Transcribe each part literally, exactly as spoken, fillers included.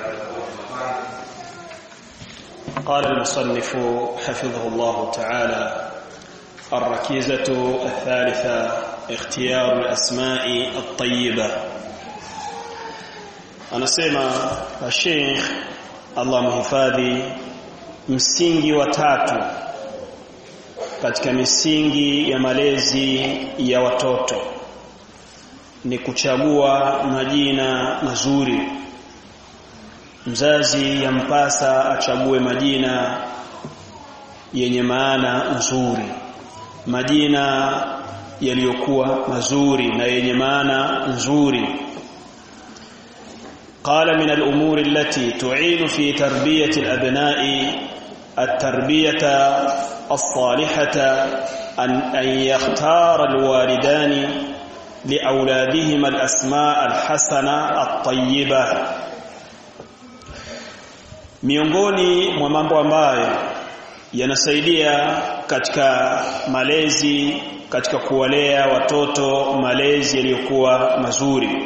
قال المصنف حفظه الله تعالى: الركيزة الثالثة اختيار الأسماء الطيبة. anasema Sheikh Allah mhifadhi, msingi wa tatu katika misingi ya malezi ya watoto ni kuchagua majina mazuri. Mzazi yampasa achague majina yenye maana nzuri, majina yaliyokuwa mazuri na yenye maana nzuri. قال من الأمور التي تعين في تربية الأبناء التربية الصالحة أن أن يختار الوالدان لأولادهما الأسماء الحسنة الطيبة. miongoni mwa mambo ambayo yanasaidia katika malezi, katika kuwalea watoto malezi yaliyokuwa mazuri,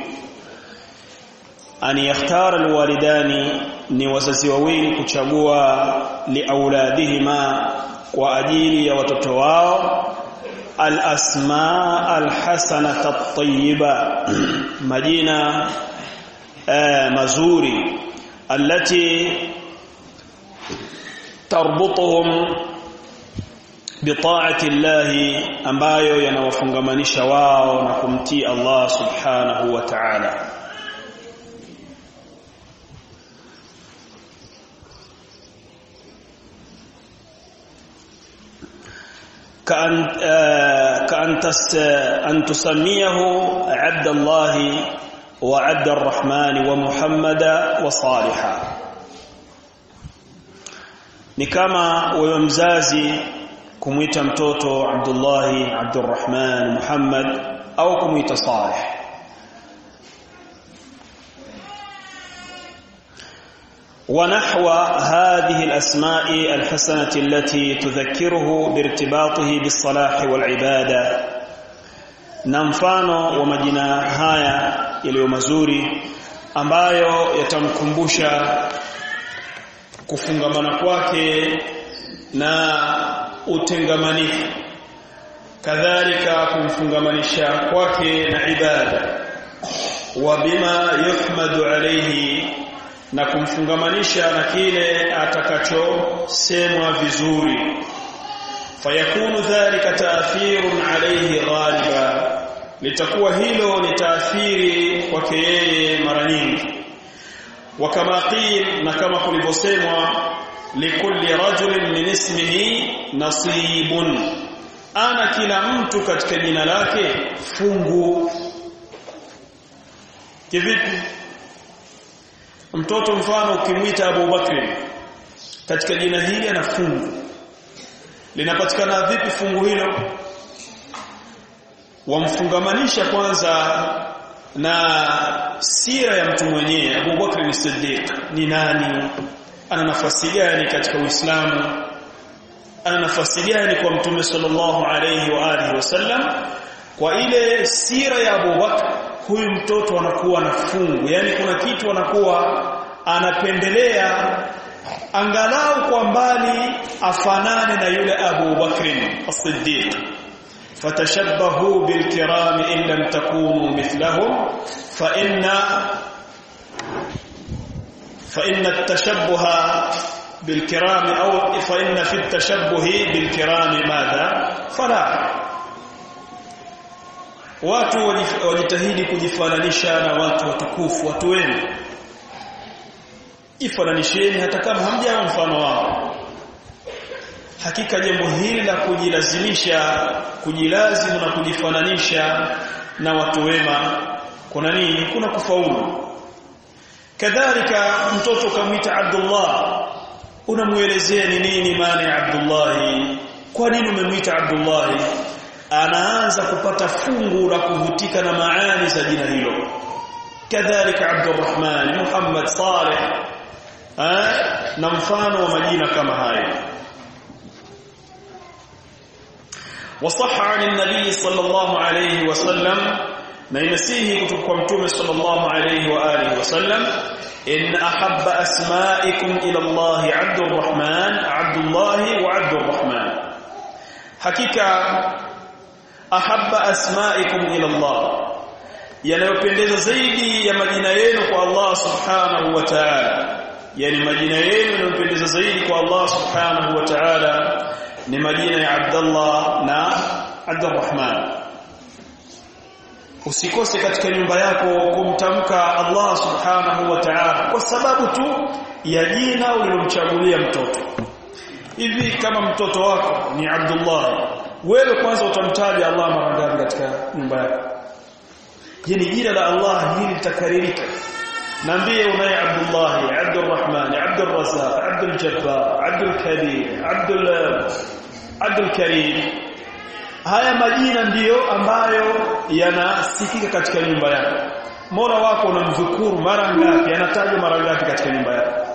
an yakhtara alwalidani, ni wazazi wawili kuchagua liauladihima, kwa ajili ya watoto wao, alasma alhasanata at-tayyiba, majina eh, mazuri, allati tarbutuhum bitaati Allah, ambayo yanawafungamanisha wao na kumtii Allah subhanahu wa ta'ala. كأن كأن أن تسميه عبد الله وعبد الرحمن ومحمد وصالحا. ni kama wewe mzazi kumuita mtoto Abdullah, Abdurrahman, Muhammad au kumuita Salih. ونحو هذه الأسماء الحسنة التي تذكره بارتباطه بالصلاح والعبادة. نمفانو ومجنا هايا yaliyo mazuri ambayo yatamkumbusha kufungamana kwake na utengamanifu, kadhalika kumfungamanisha kwake na ibada, wa bima yuhmadu alayhi, na kumfungamanisha na kile atakachosemwa vizuri. Fayakunu dhalika taathirun alayhi ghaliba, litakuwa hilo ni taathiri kwake yeye mara nyingi. Wa kama qil, na kama kulivyosemwa, likulli rajulin min ismihi nasibun, ana kila mtu katika jina lake fungu. Kivipi? Mtoto mfano ukimwita Abu Bakr, katika jina hili ana fungu. Linapatikana vipi fungu hilo? Wamfungamanisha kwanza na sira ya mtu mwenyewe. Abu Bakr as-Siddiq ni nani? Ana nafasi gani katika Uislamu? Ana nafasi gani kwa Mtume sallallahu alayhi wa alihi wasallam? Kwa ile sira ya Abu Bakr, huyu mtoto anakuwa na fungu, yani kuna kitu anakuwa anapendelea angalau kwa mbali afanane na yule Abu Bakr as-Siddiq. fatashabbahu bilkiram in lam takunu mithlahum fa inna fa inna at-tashabbuha bilkiram aw fa inna fi at-tashabbuhi bilkiram madha fala. Watu wajitahidi kujifananisha na watu watukufu, watu wema. Ifananisheni hata kama hamjawa mfano wao. Hakika jambo hili la kujilazimisha, kujilazimu na kujifananisha na watu wema, kuna nini? Kuna kufaulu. Kadhalika mtoto kamwita Abdullah, unamuelezea ni nini maana ya Abdullah, kwa nini umemwita Abdullah? Anaanza kupata fungu la kuvutika na maani za jina hilo. Kadhalika Abdurrahman, Muhammad, Salih, na mfano wa majina kama haya. وصح عن النبي صلى الله عليه وسلم na imesihi kutoka kwa Mtume sallallahu alayhi wa alihi wasallam, in ahabba asma'ikum ila Allah Abdurrahman Abdullah wa Abdurrahman, hakika ahabba asma'ikum ila Allah, yanayopendeza zaidi ya majina yenu kwa Allah subhanahu wa ta'ala, yani majina yenu yanayopendeza zaidi kwa Allah subhanahu wa ta'ala ni majina ya Abdullah na Abdurrahman. Usikose katika nyumba yako kumtamka Allah subhanahu wa ta'ala kwa sababu tu ya jina ulilomchagulia mtoto. Hivi kama mtoto wako ni Abdullah, wewe kwanza utamtaja Allah mara ngapi katika nyumba yako? Yani jina la Allah hili litakaririka. Naambie unaye Abdullah, Abdurrahman, Abdurrazzaq, Abdul Jabbar, Abdul Kabir, Abdul Abdul Karim. Haya majina ndiyo ambayo yanasikika katika nyumba yako. Mola wako unamdhukuru mara ngapi, anatajwa mara ngapi katika nyumba yako?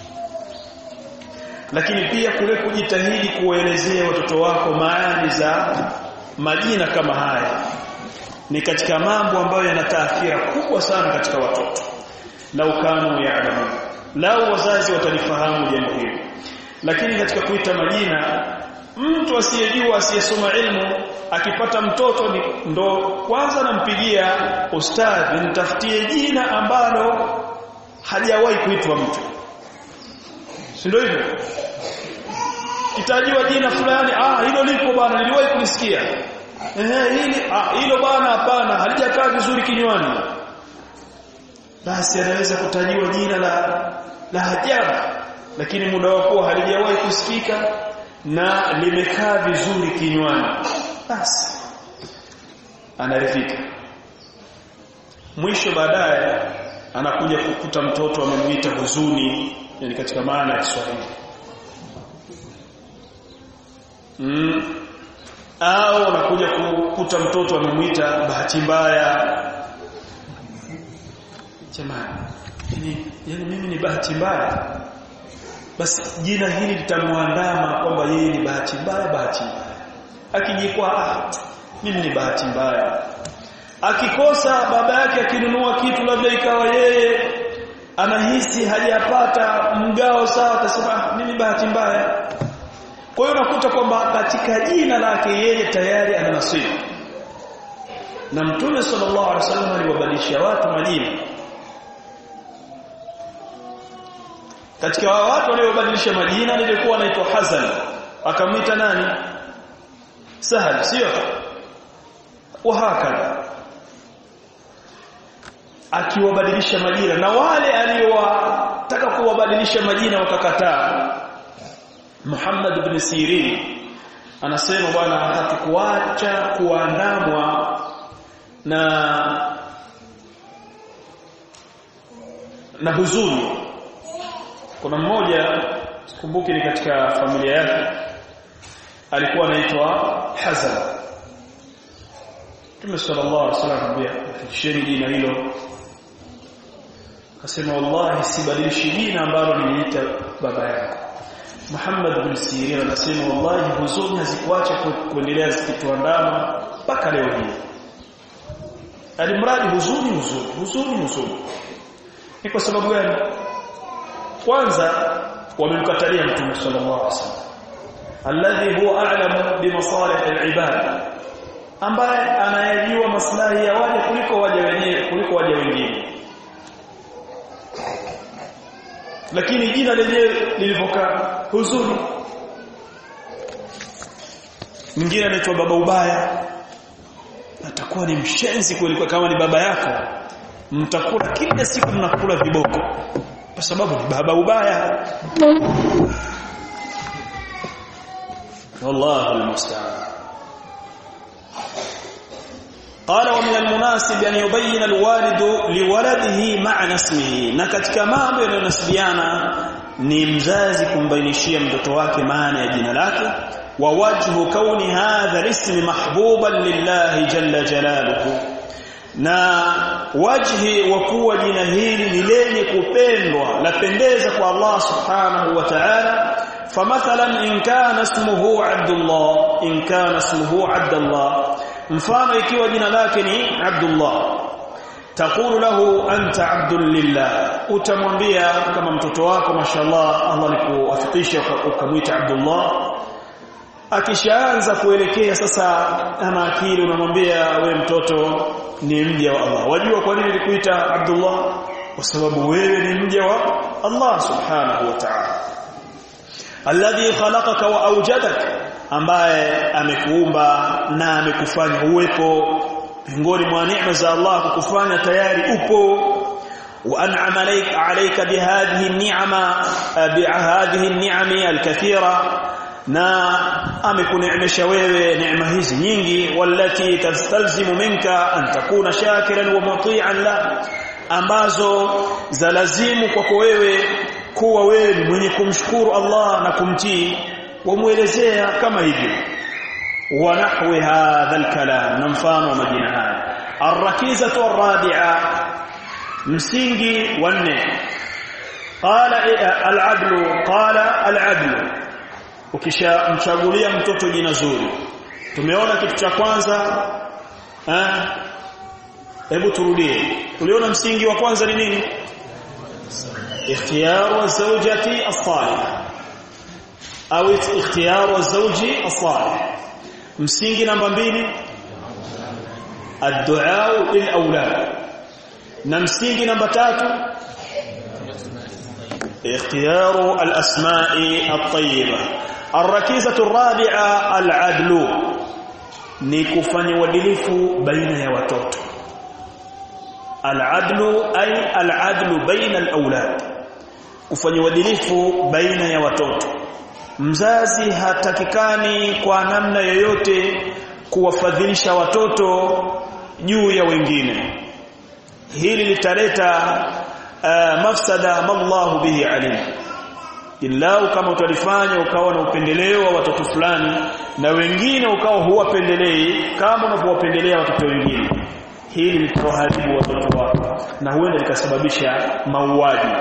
Lakini pia kule kujitahidi kuwaelezea watoto wako maana za majina kama haya ni katika mambo ambayo yana taathira kubwa sana katika watoto. Lau kanu ya'lamu, lau wazazi watalifahamu jambo hili. Lakini katika kuita majina, mtu asiyejua, asiyesoma ilmu, akipata mtoto ni ndo kwanza nampigia ustadhi, nitafutie jina ambalo hajawahi kuitwa mtu. Si ndio hivyo? Kitajiwa jina fulani, ah hilo lipo bana, niliwahi kulisikia. Eh hili ah hilo bana hapana, halijakaa vizuri kinywani. Basi anaweza kutajiwa jina la la ajabu, lakini muda wako halijawahi kusikika na limekaa vizuri kinywani, basi anaridhika. Mwisho baadaye anakuja kukuta mtoto amemuita huzuni, yani katika maana ya Kiswahili. Mm. Au anakuja kukuta mtoto amemuita bahati mbaya. Jamani, yani, yani mimi ni bahati mbaya. Basi jina hili litamwandama kwamba yeye ni bahati mbaya, bahati mbaya. Akijikwa ah, mimi ni bahati mbaya. Akikosa baba yake akinunua kitu labda ikawa yeye anahisi hajapata mgao sawa, atasema mimi bahati mbaya. Kwa hiyo unakuta kwamba katika jina lake yeye tayari ana nasibu. Na Mtume sallallahu alaihi wasallam aliwabadilisha watu majina. Katika watu waliobadilisha majina nilikuwa anaitwa Hazan, akamwita nani? Sahal, sio? Wahakadha. Akiwabadilisha majina, na wale aliowataka kuwabadilisha majina wakakataa. Muhammad ibn Sirin anasema bwana, hatukuacha kuandamwa na na huzuni. Kuna mmoja sikumbuki ni katika familia yake alikuwa anaitwa Hazan. Mtume sallallahu alaihi wasallam ambaye akisheni jina hilo akasema, wallahi sibadilishi jina ambalo niliita baba yako. Muhammad bin Sirin anasema, wallahi huzuni hazikuacha kuendelea zikituandama mpaka leo hii. Alimradi huzuni huzuni huzuni huzuni. Ni kwa sababu gani? Kwanza wamemkatalia Mtume sallallahu alaihi wasallam, alladhi huwa a'lamu bi masalih al-ibad, ambaye anayejua maslahi ya waja kuliko waja wenyewe, kuliko waja wengine. Lakini jina lenyewe lilipokaa huzuni. Mwingine anaitwa baba ubaya, atakuwa ni mshenzi kweli. Kama ni baba yako, mtakula kila siku, mnakula viboko kwa sababu ni baba ubaya. Wallahu almusta'an. Qala wa min almunasib an yubayyin alwalidu liwaladihi ma'na ismihi, na katika mambo yanayonasibiana ni mzazi kumbainishia mtoto wake maana ya jina lake. Wa wajhu kauni hadha alism mahbuban lillahi jalla jalaluhu, na wajhi wa kuwa jina hili ni lenye kupendwa, lapendeza kwa Allah subhanahu wa ta'ala. Famathalan in kana ismuhu Abdullah, in kana ismuhu Abdullah, mfano ikiwa jina lake ni Abdullah, taqulu lahu anta abdul lillah, utamwambia kama mtoto wako mashallah Allah alikuwafikisha ukamwita Abdullah. Akishaanza kuelekea sasa ana akili, unamwambia wewe mtoto ni mja wa Allah. Wajua kwa nini nilikuita Abdullah? Kwa sababu wewe ni mja wa Allah subhanahu wa ta'ala, alladhi khalaqaka wa awjadaka, ambaye amekuumba na amekufanya uwepo. Miongoni mwa neema za Allah kukufanya tayari upo. wa an'ama alayka alayka bihadhihi an-ni'ama bihadhihi an-ni'ami al-kathira, na amekuneemesha wewe neema hizi nyingi. wallati tastalzimu minka an takuna shakiran wa muti'an la, ambazo za lazimu kwako wewe kuwa wewe ni mwenye kumshukuru Allah na kumtii. Wamuelezea kama hivyo. wa nahwi hadha al-kalam, na mfano wa majina haya. ar-rakizatu ar-rabi'a, msingi wa nne. qala al-adlu, qala al-adlu, ukishamchagulia mtoto jina zuri. Tumeona kitu cha kwanza, eh hebu turudie. Tuliona msingi wa kwanza ni nini? ikhtiyaru zawjati as-salihah au ikhtiyaru zawji as-salih. msingi namba mbili ad-du'a lil awlad, na msingi namba tatu ikhtiyaru al-asma'i at-tayyibah. Ar-rakizatu ar-rabi'a al-'adlu, ni kufanya uadilifu baina ya watoto. Al-'adlu ay al-'adlu baina al-awlad, kufanya uadilifu baina ya watoto. Mzazi hatakikani kwa namna yoyote kuwafadhilisha watoto juu ya wengine. Hili litaleta uh, mafsada mallahu bihi alim. Illa kama utalifanya ukawa na upendeleo wa watoto fulani na wengine ukawa huwapendelei kama unavyowapendelea watoto wengine, hili litaharibu watoto wako na huenda likasababisha mauaji.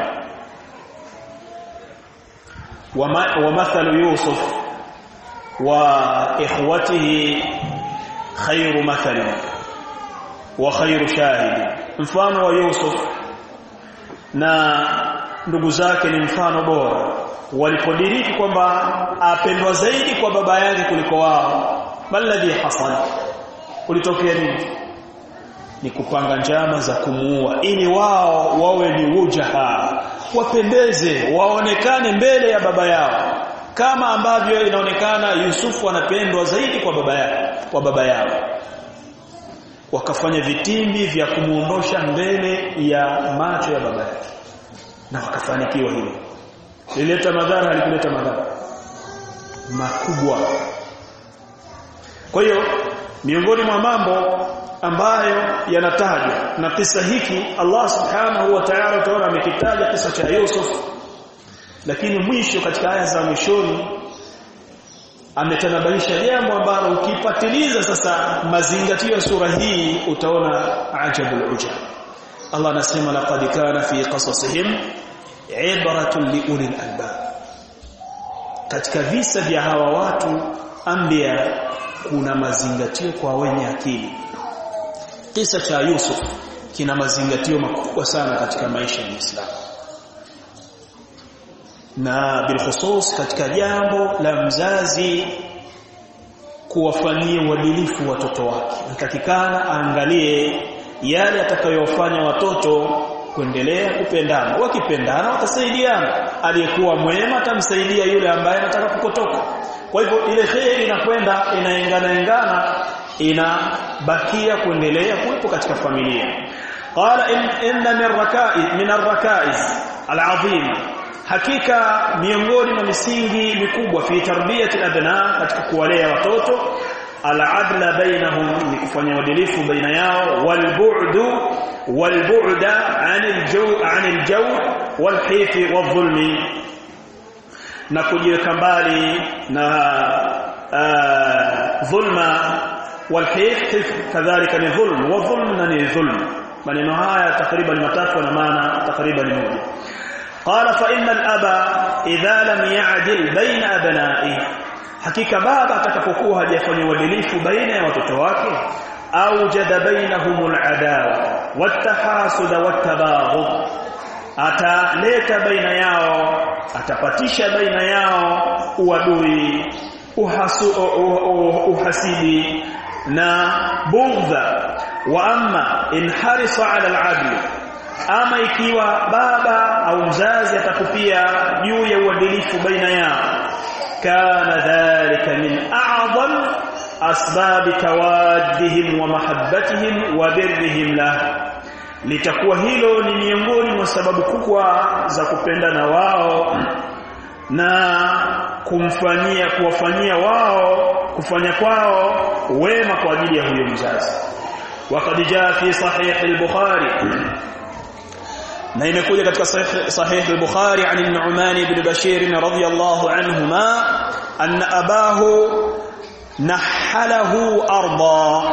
wa mathalu Yusuf wa ikhwatihi khairu mathalin wa khairu shahidi, mfano wa Yusuf na ndugu zake ni mfano bora. Walipodiriki kwamba apendwa zaidi kwa baba yake kuliko wao, balladhi hasana, ulitokea nini? Ni kupanga njama za kumuua ili wao wawe ni wujaha, wapendeze, waonekane mbele ya baba yao, kama ambavyo inaonekana Yusufu anapendwa zaidi kwa baba yake, kwa baba yao. Wakafanya vitimbi vya kumuondosha mbele ya macho ya baba yake, na wakafanikiwa hilo. Lileta madhara, halikuleta madhara makubwa. Kwa hiyo miongoni mwa mambo ambayo yanatajwa na kisa hiki, Allah subhanahu wa ta'ala utaona amekitaja kisa cha Yusuf, lakini mwisho katika aya za mwishoni ametanabaisha jambo ambalo ukipatiliza sasa mazingatio ya sura hii utaona ajabul ujab. Allah anasema laqad kana fi qasasihim ibratun liulil albab, katika visa vya hawa watu anbiya kuna mazingatio kwa wenye akili. Kisa cha Yusuf kina mazingatio makubwa sana katika maisha ya Muislamu, na bilkhusus katika jambo la mzazi kuwafanyia uadilifu watoto wake. Natakikana aangalie yale atakayofanya watoto kuendelea kupendana. Wakipendana watasaidiana, aliyekuwa mwema atamsaidia yule ambaye anataka kukotoka. Kwa hivyo ile kheri inakwenda inaengana engana, inabakia kuendelea kuwepo katika familia. Qala in, inna min rakaiz min arrakaiz alazima, hakika miongoni mwa misingi mikubwa fi tarbiyati al-abna, katika kuwalea watoto, al-adla bainahum, ni kufanya uadilifu baina yao, wal-bu'du wal-bu'da 'anil jaw' 'anil jaw' wal-hifi wadh-dhulmi, na kujiweka mbali na dhulma. Wal-hif kadhalika ni dhulm, wa dhulm ni dhulm. Maneno haya takriban matatu na maana takriban moja. قال فإن الأب إذا لم يعدل بين أبنائه, hakika baba atakapokuwa hajafanya uadilifu baina ya watoto wake au jada bainahumul adawa wattahasuda wattabaghud, ataleta baina yao, atapatisha baina yao uadui, uhasu, uhasidi na bughdha. Wa amma in harisa ala al-adl, ama ikiwa baba au mzazi atakupia juu ya uadilifu baina yao, kana dhalika min a'zam asbab tawaddihim wa mahabbatihim wa birrihim la, litakuwa hilo ni miongoni mwa sababu kubwa za kupendana wao na kumfanyia kuwafanyia wao kufanya kwao wema kwa ajili ya huyo mzazi. Waqad jaa fi sahih al-Bukhari, na imekuja katika sahih al-Bukhari an an-Nu'man ibn Bashir radhiyallahu anhuma anna abahu nahalahu arda,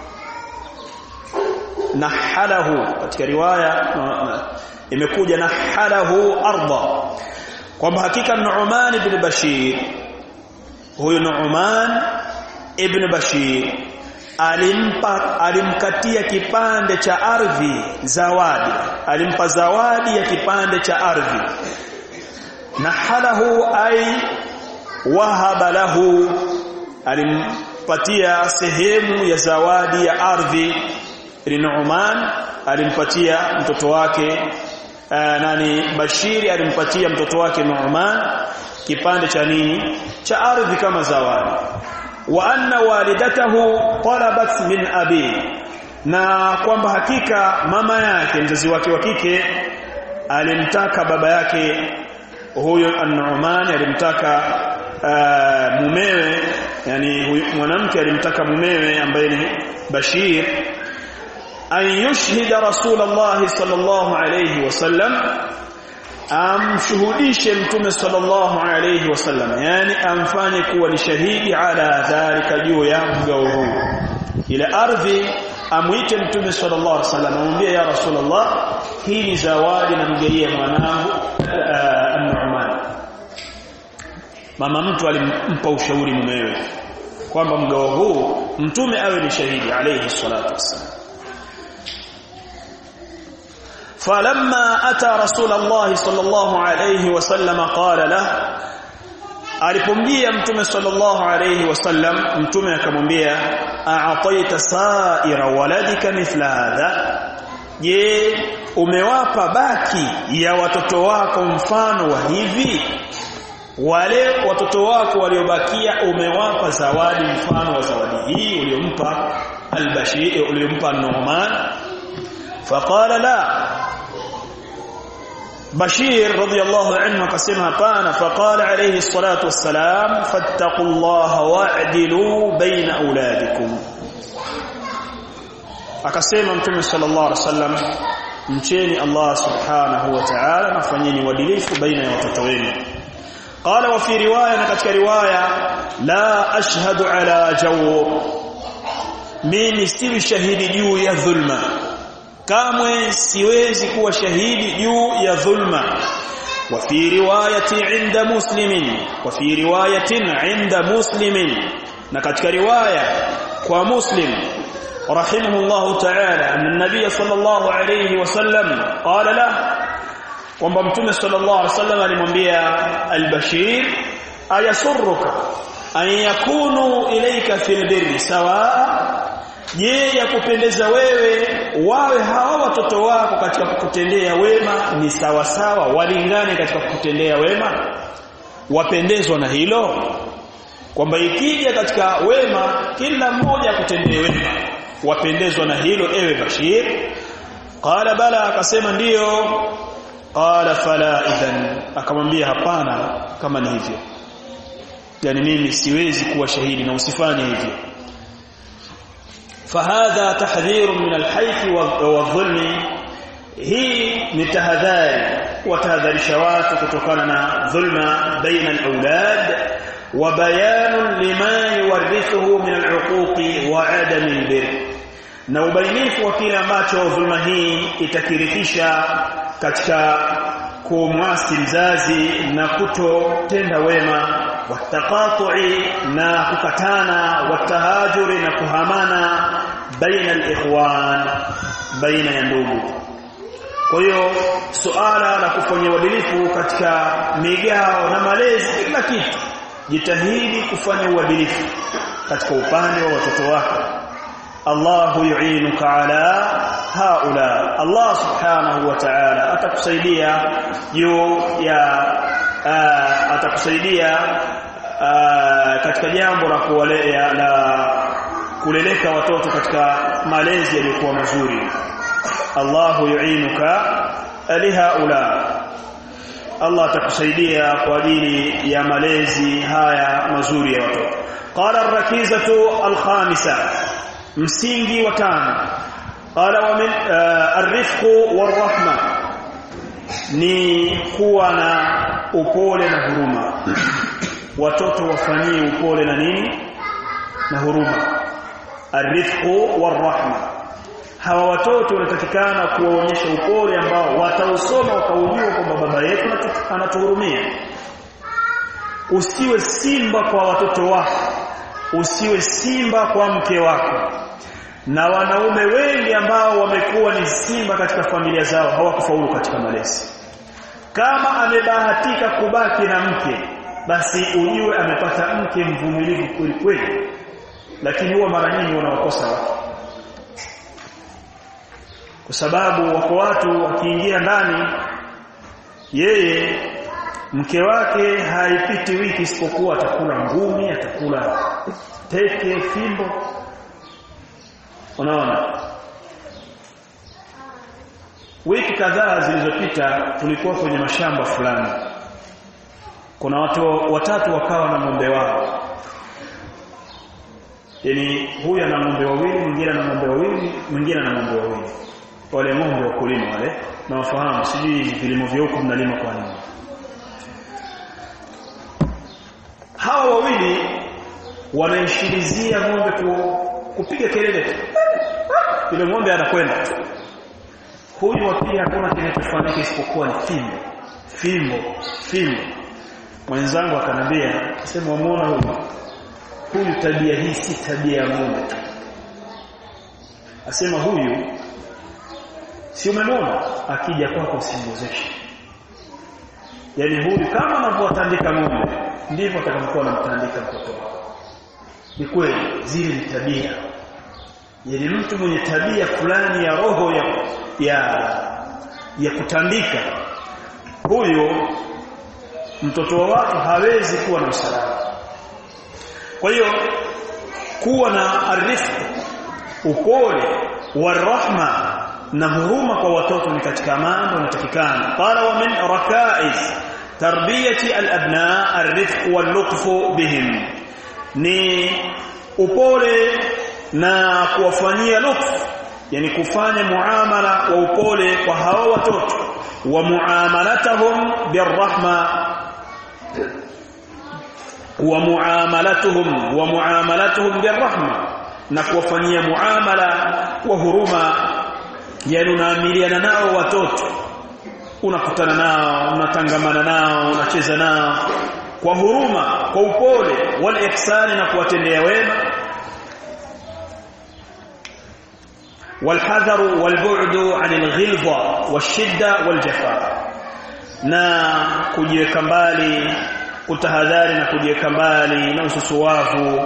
nahalahu katika riwaya imekuja nahalahu arda, kwamba hakika Nu'man ibn Bashir, huyo Nu'man ibn Bashir alimpa alimkatia kipande cha ardhi zawadi, alimpa zawadi ya kipande cha ardhi. Nahalahu ay wahaba lahu, alimpatia sehemu ya zawadi ya ardhi. Nu'man alimpatia mtoto wake uh, nani Bashiri alimpatia mtoto wake Nu'man kipande cha nini, cha ardhi kama zawadi. Wa anna walidatahu talabat min abi, na kwamba hakika mama yake mzazi wake wa kike alimtaka baba yake huyo An-Nu'man, alimtaka uh, mumewe, yani huyo mwanamke alimtaka mumewe ambaye ni Bashir, an yushhida Rasulullah sallallahu alayhi wasallam, amshuhudishe mtume sallallahu alayhi wasallam, yani amfanye kuwa ni shahidi ala dhalika, juu ya mgao huu. Ile ardhi amuite mtume sallallahu alayhi wasallam, amwambie ya Rasulullah, hii ni zawadi na mgaie mwanangu An-Nu'man. Mama mtu alimpa ushauri mumewe kwamba mgao huu mtume awe ni shahidi alayhi salatu wasallam. فلما أتى رسول الله صلى الله عليه وسلم قال له, alipomjia mtume sallallahu alayhi wasallam, mtume akamwambia, a'ataita sa'ira waladika mithla hadha, je, umewapa baki ya watoto wako mfano wa hivi? Wale watoto wako waliobakia umewapa zawadi mfano wa zawadi hii uliyompa al-Bashir, uliyompa Nu'man? Faqala la, Bashir radhiyallahu anhu akasema hapana. Faqala alayhi salatu wassalam, fattaqullaha wa'dilu baina auladikum, akasema mtume sallallahu alayhi wasallam, mcheni Allah subhanahu wa ta'ala na fanyeni uadilifu baina ya watoto wenu. Qala wa fi riwaya, na katika riwaya, la ashhadu ala jawr, mimi si shahidi juu ya dhulma, kamwe siwezi kuwa shahidi juu ya dhulma. Wa fi riwayati inda muslimin, wa fi riwayatin inda muslimin, na katika riwaya kwa Muslim rahimahullahu ta'ala, anna an-nabiy sallallahu alayhi wasallam qala la, kwamba mtume sallallahu alayhi wasallam alimwambia al-Bashir, ayasurruka an yakunu ilayka fil birri sawa, je, ya kupendeza wewe wawe hawa watoto wako katika kukutendea wema ni sawa sawa, walingane katika kukutendea wema? Wapendezwa na hilo, kwamba ikija katika wema kila mmoja akutendee wema, wapendezwa na hilo ewe Bashir? Qala bala, akasema ndiyo. Qala fala idhan, akamwambia hapana, kama ni hivyo, yani mimi siwezi kuwa shahidi na usifanye hivyo. فهذا تحذير من الحيف والظلم, hii ni tahadhari watahadharisha watu kutokana na dhulma baina al-aulad, wa bayan lima yuwarithuhu min al-uquqi wa adam al-birr, na ubainifu wa kile ambacho dhulma hii itakirithisha katika kumwasi mzazi na kutotenda wema wataqatu'i na kukatana, watahajuri na kuhamana baina al-ikhwan, baina ya ndugu. Kwa hiyo suala la kufanya uadilifu katika migao na malezi kila kitu, jitahidi kufanya uadilifu katika upande wa watoto wako. Allahu yu'inuka ala haula, Allah subhanahu wa ta'ala atakusaidia juu ya uh, atakusaidia uh, katika jambo la kuwalea la kuleleka watoto katika malezi yaliyokuwa mazuri. Allahu yu'inuka lihaula, Allah atakusaidia kwa ajili ya malezi haya mazuri ya watoto. Qala ar-rakizatu al-khamisa, msingi wa tano. Qala wa min ar-rifqu war-rahma, ni kuwa na upole na huruma. Watoto wafanyie upole na nini? Na huruma. Ar-rifqu war-rahma, hawa watoto wanatakikana kuwaonyesha upole ambao watausoma wakaujua kwamba baba yetu anatuhurumia. Usiwe simba kwa watoto wako, usiwe simba kwa mke wako. Na wanaume wengi ambao wamekuwa ni simba katika familia zao hawakufaulu katika malezi. Kama amebahatika kubaki na mke, basi ujue amepata mke mvumilivu kweli kweli, lakini huwa mara nyingi wanawakosa watu. Kwa sababu wako watu wakiingia ndani, yeye mke wake haipiti wiki isipokuwa atakula ngumi, atakula teke, fimbo. Unaona, wiki kadhaa zilizopita tulikuwa kwenye mashamba fulani. Kuna watu watatu wakawa na ng'ombe wao. Yaani huyu ana ng'ombe wawili, mwingine ana ng'ombe wawili, mwingine ana ng'ombe wawili. Wale ng'ombe wa kulima wale, na wafahamu sijui vilimo vya huko mnalima kwa nini. Hawa wawili wanaishilizia ng'ombe ku, kupiga kelele. Yule ng'ombe anakwenda. Huyu wa pili hakuna kinachofanyika isipokuwa ni fimbo. Fimbo, fimbo. Mwenzangu akanambia, sema muone huyu. Huyu tabia hii si tabia ya ng'ombe tu. Asema huyu si umemwona akija kwako usingozeshe. Yaani huyu kama anavyotandika ng'ombe ndivyo atakavyokuwa anamtandika mtoto wako. Ni kweli zile ni tabia. Yaani mtu mwenye tabia fulani ya roho ya ya, ya kutandika, huyo mtoto wa watu hawezi kuwa na usalama. Kwa hiyo kuwa na arifq, upole, warahma na huruma kwa watoto ni katika mambo yanayotakikana. Qala wa min raka'is tarbiyati al-abna ar-rifq wal-lutf bihim, ni upole na kuwafanyia lutf, yani kufanya muamala wa upole kwa hawa watoto, wa muamalatahum birrahma wa muamalatuhum wa muamalatuhum birrahma, na kuwafanyia muamala wa huruma. Yani unaamiliana nao watoto, unakutana nao, unatangamana nao, unacheza nao kwa huruma, kwa upole, wal ihsani, na kuwatendea wema, wal hadharu wal bu'du 'anil ghilza washidda wal jafa, na kujiweka mbali, kutahadhari na kujiweka mbali na ususuwavu,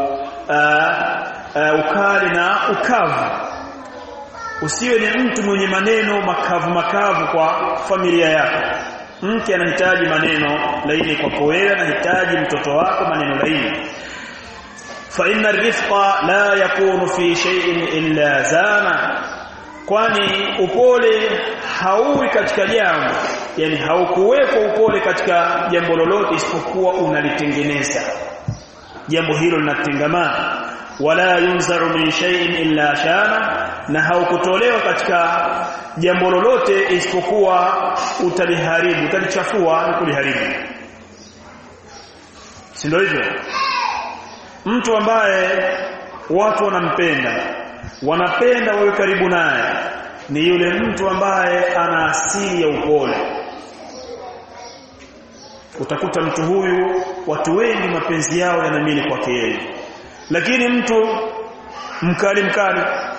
ukali na ukavu. Usiwe ni mtu mwenye maneno makavu makavu kwa familia yako. Mke anahitaji maneno laini kwako wewe, anahitaji mtoto wako maneno laini. Fa inna ar-rifqa la yakunu fi shay'in illa zana, kwani upole hauwi katika jambo, yani haukuwekwa upole katika jambo lolote isipokuwa unalitengeneza jambo hilo linatengamana. Wala yunzaru min shay'in illa shana, na haukutolewa katika jambo lolote isipokuwa utaliharibu, utalichafua na kuliharibu. Si ndio hivyo? Mtu ambaye watu wanampenda, wanapenda wawe karibu naye, ni yule mtu ambaye ana asili ya upole. Utakuta mtu huyu watu wengi mapenzi yao yanamili kwake yeye. Lakini mtu mkali mkali,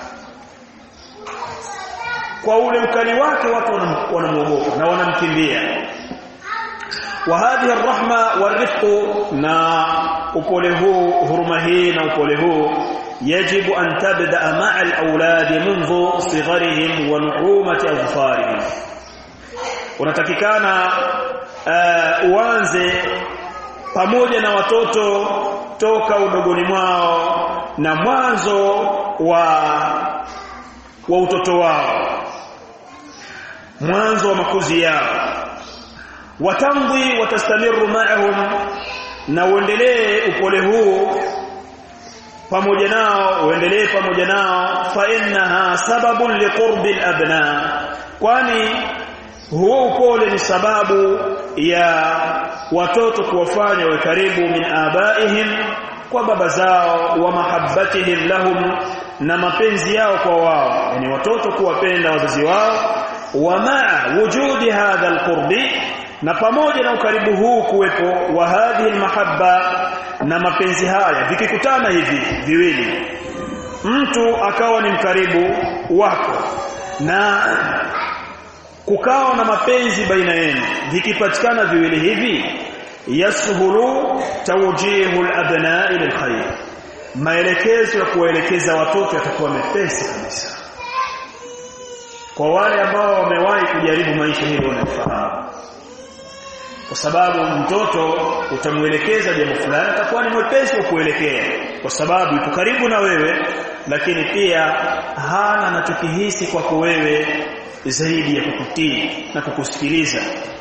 kwa ule mkali wake watu wanamuogopa na wanamkimbia. Wa hadhihi arrahma warifqu, na upole huu, huruma hii na upole huu, yajibu an tabda ma'a al-awlad منذ صغرهم wa nu'umati adfarihim. Unatakikana uh, uanze pamoja na watoto toka udogoni mwao na mwanzo wa wa utoto wao, mwanzo wa makuzi yao. Watamdhi watastamiru ma'ahum, na uendelee upole huu pamoja nao, uendelee pamoja nao. Fa innaha sababun liqurbi al-abna, kwani huo upole ni sababu ya watoto kuwafanya wa karibu min abaihim, kwa baba zao, wa mahabbatihim lahum, na mapenzi yao kwa wao, yani watoto kuwapenda wazazi wao. Wa ma'a wujudi hadha alqurbi, na pamoja na ukaribu huu kuwepo wa hadhihi almahabba, na mapenzi haya vikikutana hivi viwili, mtu akawa ni mkaribu wako na kukawa na mapenzi baina yenu, vikipatikana viwili hivi, yashulu tawjihu al-abna ila al-khair, maelekezo ya kuwaelekeza watoto yatakuwa mepesi kabisa. Kwa wale ambao wamewahi kujaribu maisha hili wanafahamu, kwa sababu mtoto utamuelekeza jambo fulani atakuwa ni mwepesi wa kuelekea, kwa sababu yuko karibu na wewe, lakini pia hana anachokihisi kwako wewe zaidi ya kukutii na kukusikiliza.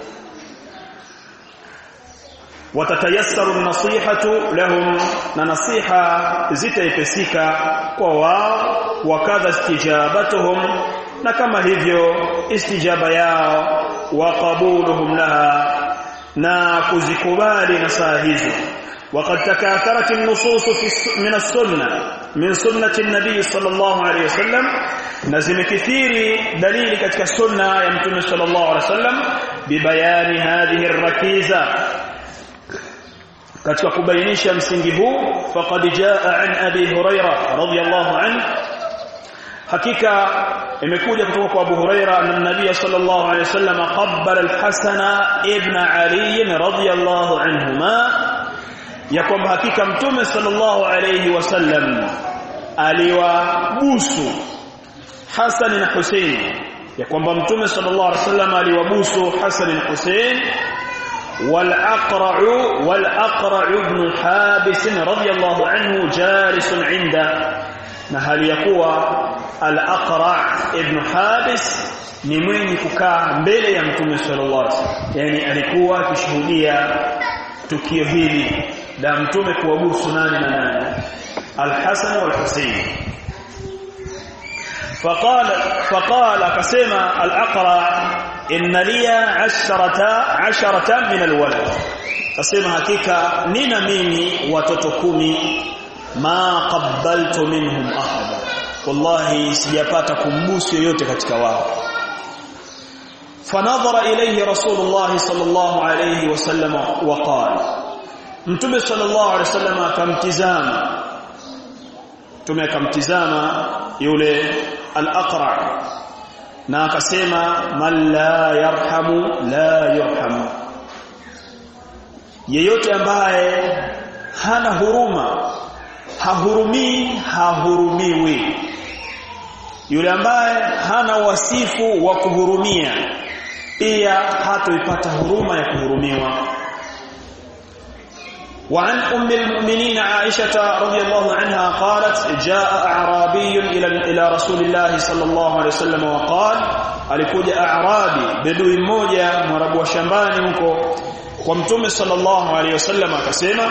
Watatayassaru an-nasihatu lahum, na nasiha zitaipesika kwa wao. Wakadha istijabatuhum, na kama hivyo istijaba yao. Wa qabuluhum laha, na kuzikubali nasaha hizo. وقد تكاثرت النصوص من السنة من سنة النبي صلى الله عليه وسلم، نزم كثير دليل katika sunna ya mtume صلى الله عليه وسلم ببيان هذه الركيزة، katika kubainisha msingi huu. فقد جاء عن أبي هريرة رضي الله عنه، hakika imekuja kutoka kwa Abu Huraira anna nabii sallallahu alayhi wasallam qabbala al-Hasan ibn Ali radhiyallahu anhuma, ya kwamba hakika mtume sallallahu alayhi wasallam aliwabusu Hasan na Hussein, ya kwamba mtume sallallahu alayhi wasallam aliwabusu Hasan na Hussein. wal aqra'u wal aqra'u ibn Habis radhiyallahu anhu jalisun 'inda, na hali ya kuwa al-Aqra' ibn Habis ni mwenye kukaa mbele ya mtume sallallahu alayhi wasallam, yani alikuwa akishuhudia tukio hili la mtume kuwabusu nani na nani, al-Hasan wal Husayn. faqala faqala kasema al-Aqra' inna liya asharata asharatan min al-walad, kasema hakika nina mimi watoto kumi, ma qabbaltu minhum ahada, wallahi sijapata kumbusu yoyote katika wao. fanadhara ilayhi rasulullah sallallahu alayhi wasallam wa qala, mtume sallallahu alayhi wasallam akamtizama, mtume akamtizama yule al-Aqra' na akasema, man la yarhamu la yurhamu, yeyote ambaye hana huruma hahurumii hahurumiwi, yule ambaye hana wasifu wa kuhurumia pia hatoipata huruma ya kuhurumiwa. وعن أم المؤمنين عائشة رضي الله عنها قالت جاء أعرابي إلى إلى رسول الله صلى الله عليه وسلم وقال، alikuja Arabi bedui mmoja mwarabu wa shambani huko kwa mtume sallallahu alaihi wasallam, akasema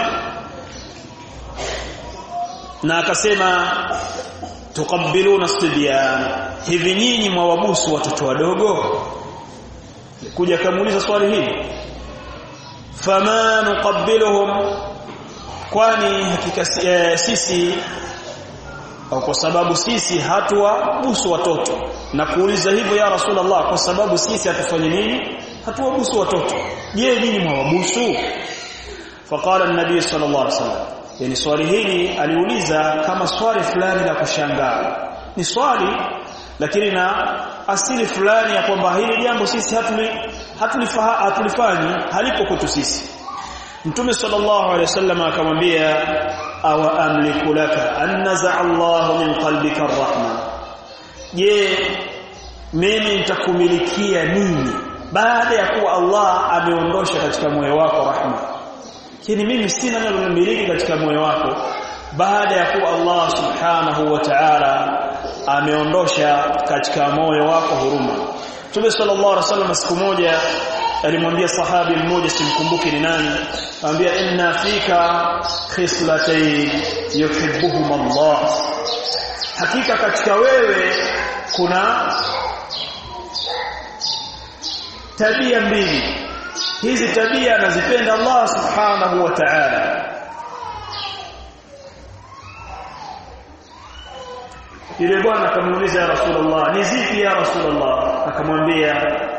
na akasema tuqabbiluna as-sibyan, hivi nyinyi mwawabusu watoto wadogo? Kuja kamuuliza swali hili, fama nuqabbiluhum, kwani hakika e, sisi au kwa sababu sisi hatuwabusu watoto. Na kuuliza hivyo ya Rasulullah, kwa sababu sisi hatufanye nini? Hatuwabusu watoto. Je, nyinyi mwawabusu? faqala an-nabiy sallallahu alayhi wasallam, yani swali hili aliuliza kama swali fulani la kushangaa, ni swali lakini na asili fulani ya kwamba hili jambo sisi hatuli hatulifahamu hatulifanyi halipo kwetu sisi. Mtume sallallahu alayhi wasallam akamwambia, awa amliku laka an naza'a Allahu min qalbika ar-rahma, je, mimi nitakumilikia nini baada ya kuwa Allah ameondosha katika moyo wako rahma? Kini mimi sina nalomiliki katika moyo wako baada ya kuwa Allah subhanahu wa ta'ala ameondosha katika moyo wako huruma. Mtume sallallahu alaihi wasallam siku moja alimwambia sahabi mmoja, simkumbuki ni nani, anambia inna fika khislatayn yuhibbuhum Allah, hakika katika wewe kuna tabia mbili, hizi tabia anazipenda Allah subhanahu wa ta'ala. Yule bwana akamuuliza, ya Rasulullah, ni zipi ya Rasulullah? Akamwambia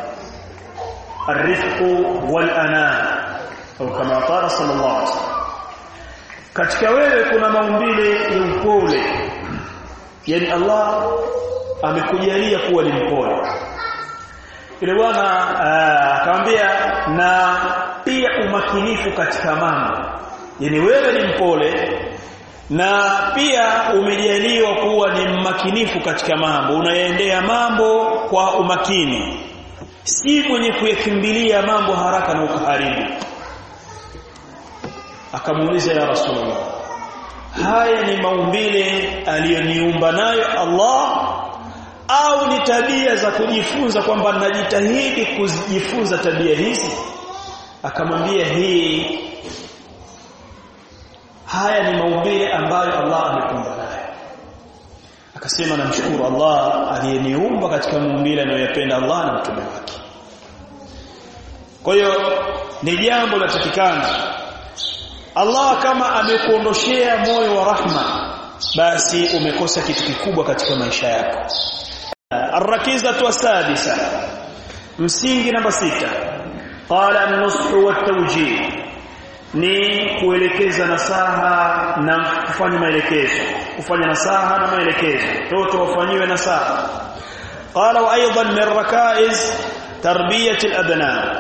arifqu wal ana, au kama qala sallallahu alaihi wasallam, katika wewe kuna maumbile ya upole, yani Allah amekujalia kuwa ni mpole. Yule bwana akamwambia na pia umakinifu katika mambo, yani wewe ni mpole na pia umejaliwa kuwa ni mmakinifu katika mambo, unaendea mambo kwa umakini, si mwenye kuyakimbilia mambo haraka na ukaharibu. Akamuuliza, ya Rasulullah, haya ni maumbile aliyoniumba nayo Allah au ni tabia za kujifunza kwamba najitahidi kujifunza tabia hizi? Akamwambia, hii haya ni maumbile ambayo Allah amekuumba nayo. Akasema, namshukuru Allah aliyeniumba katika maumbile anayopenda Allah na mtume wake. Kwa hiyo ni jambo la takikana, Allah kama amekuondoshea moyo wa rahma, basi umekosa kitu kikubwa katika maisha yako. Ar-rakizatu as-sadisa, msingi namba sita, qala an-nushu wat-tawjih, ni kuelekeza nasaha na kufanya maelekezo, kufanya nasaha na maelekezo, watoto wafanyiwe nasaha. Qala wa aidan min rakaiz tarbiyati al-abna,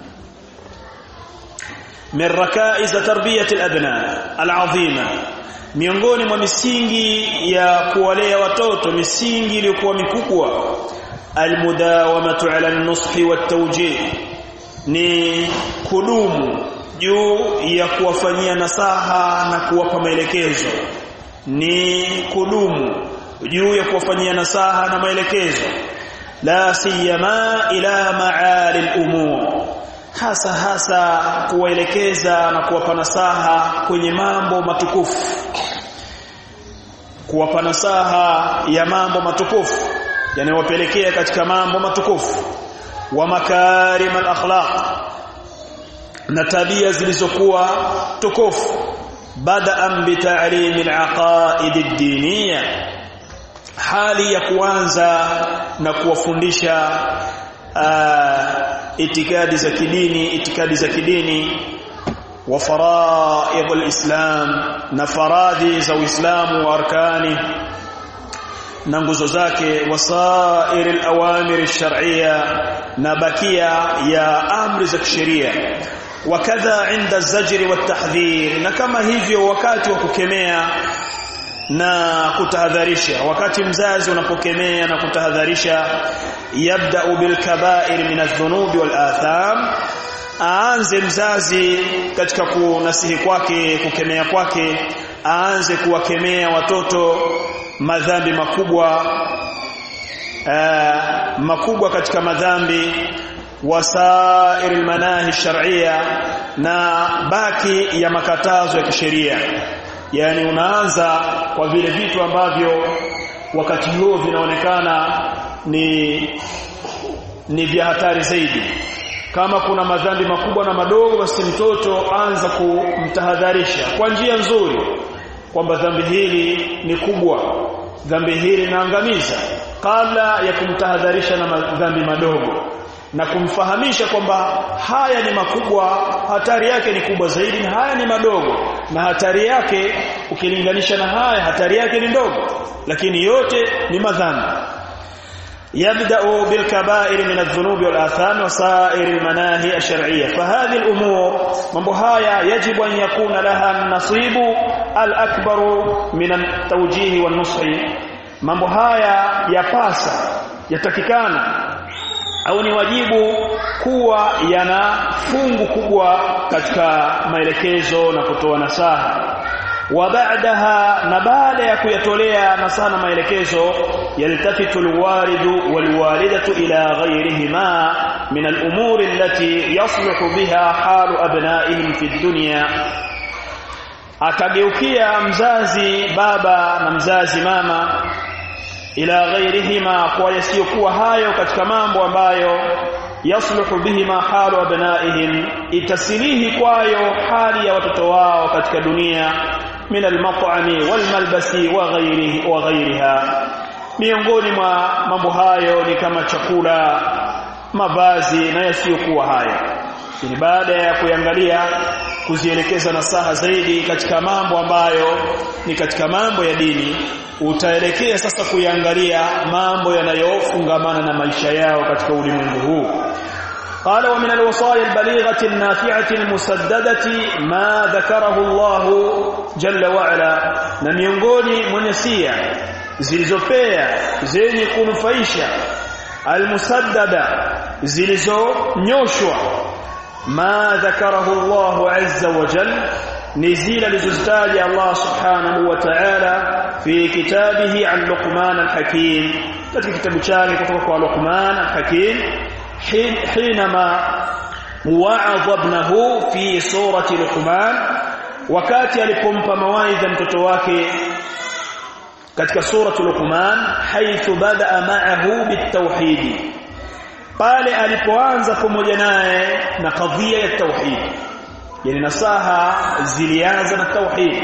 min rakaiz tarbiyati al-abna al-azima, miongoni mwa misingi ya kuwalea watoto, misingi iliyokuwa mikubwa, almudawamatu ala an-nushi wat-tawjih, ni kudumu juu ya kuwafanyia nasaha na kuwapa maelekezo, ni kudumu juu ya kuwafanyia nasaha na maelekezo, la siyama ila maali al-umur, hasa hasa kuwaelekeza na kuwapa nasaha kwenye mambo matukufu, kuwapa nasaha ya mambo matukufu yanayowapelekea katika mambo matukufu, wa makarim al-akhlaq, na tabia zilizokuwa tukufu, bada'an bi ta'lim al-aqaid ad-diniyya, hali ya kuanza na kuwafundisha uh, itikadi za kidini, itikadi za kidini, wa faraid al-islam, na faradhi za Uislamu wa arkani na nguzo zake, wasair al-awamir ash-shar'iyya, na bakia ya amri za kisheria, wakadha inda az-zajr wat-tahdhir, na kama hivyo wakati wa kukemea na kutahadharisha, wakati mzazi unapokemea na kutahadharisha, yabda'u bil kaba'ir min adh-dhunub wal atham, aanze mzazi katika kunasihi kwake, kukemea kwake, aanze kuwakemea watoto madhambi makubwa, uh, makubwa katika madhambi, wasair almanahi shar'iyya, na baki ya makatazo ya kisheria. Yani unaanza kwa vile vitu ambavyo wakati huo vinaonekana ni ni vya hatari zaidi. Kama kuna madhambi makubwa na madogo, basi mtoto anza kumtahadharisha kwa njia nzuri kwamba dhambi hili ni kubwa, dhambi hili linaangamiza, kabla ya kumtahadharisha na madhambi madogo. na kumfahamisha kwamba haya ni makubwa, hatari yake ni kubwa zaidi, na haya ni madogo na hatari yake ukilinganisha na haya hatari yake ni ndogo, lakini yote ni madhambi. يبدأ بالكبائر من الذنوب والآثام وسائر المناهي الشرعية. فهذه الأمور mambo haya يجب أن يكون لها النصيب الأكبر من التوجيه والنصح. mambo haya yapasa, yatakikana au ni wajibu kuwa yana fungu kubwa katika maelekezo na kutoa nasaha. wa ba'daha, na baada ya kuyatolea nasaha na maelekezo, yaltafitu alwalidu walwalidatu ila ghayrihima min al'umuri allati yasluhu biha halu abnaihim fi dunya. Atageukia mzazi baba na mzazi mama ila ghayrihima, kwa yasiyokuwa hayo katika mambo ambayo yasluhu bihima halu abnaihim, itasilihi kwayo hali ya watoto wao katika dunia, min almat'ami walmalbasi wa ghayrihi wa ghayriha. Miongoni mwa mambo hayo ni kama chakula, mavazi na yasiyokuwa hayo. Ni baada ya kuangalia kuzielekeza nasaha zaidi katika mambo ambayo ni katika mambo ya dini, utaelekea sasa kuangalia mambo yanayofungamana na maisha yao katika ulimwengu huu. قال ومن الوصايا البليغة النافعة المسددة ما ذكره الله جل وعلا. na miongoni mwa nasia zilizopea zenye kunufaisha, almusaddada, zilizonyoshwa, ma dhakarahu Allah azza wa jalla, ni zile alizozitaja Allah subhanahu wa ta'ala fi kitabihi an Luqman al-Hakim, katika kitabu chake kutoka kwa Luqman al-Hakim, حينما وعظ ابنه في سورة لقمان, wakati alipompa mawaidha mtoto wake katika suratu Luqman, haithu bada ma'ahu bitawhid, pale alipoanza pamoja naye na kadhia ya tauhid, yani nasaha zilianza na tauhid.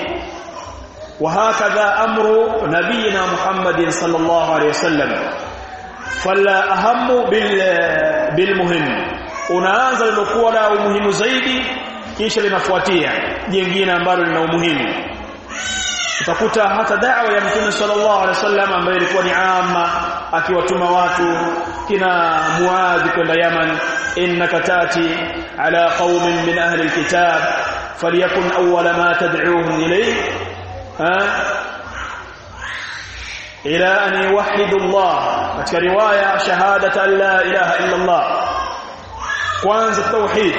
وهكذا أمر نبينا محمد صلى الله عليه وسلم. fala ahamu bil bilmuhim, unaanza lilokuwa la umuhimu zaidi, kisha linafuatia jingine ambalo lina umuhimu. Utakuta hata da'wa ya Mtume sallallahu alaihi wasallam ambayo ilikuwa ni amma, akiwatuma watu kina Muadh kwenda Yaman, innaka tati ala qaumin min ahli alkitab falyakun awwala ma tad'uuhum ilayhi ila an yuwahhidu Allah, katika riwaya shahadata la ilaha illa Allah, kwanza tauhid.